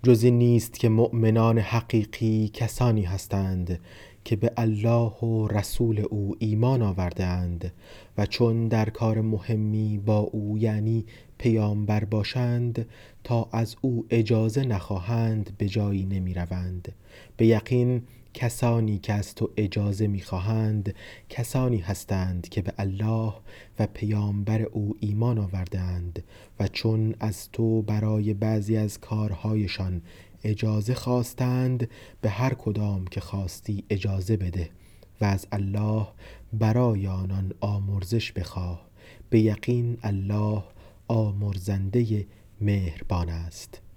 جز این نیست که مؤمنان حقیقی کسانی هستند که به الله و رسول او ایمان آورده‌اند و چون در کار مهمی با او یعنی پیامبر باشند تا از او اجازه نخواهند به جایی نمی روند. به یقین کسانی که از تو اجازه می خواهند کسانی هستند که به الله و پیامبر او ایمان آورده‌اند و چون از تو برای بعضی از کارهایشان اجازه خواستند به هر کدام که خواستی اجازه بده و از الله برای آنان آمرزش بخواه. به یقین الله آمرزنده مهربان است.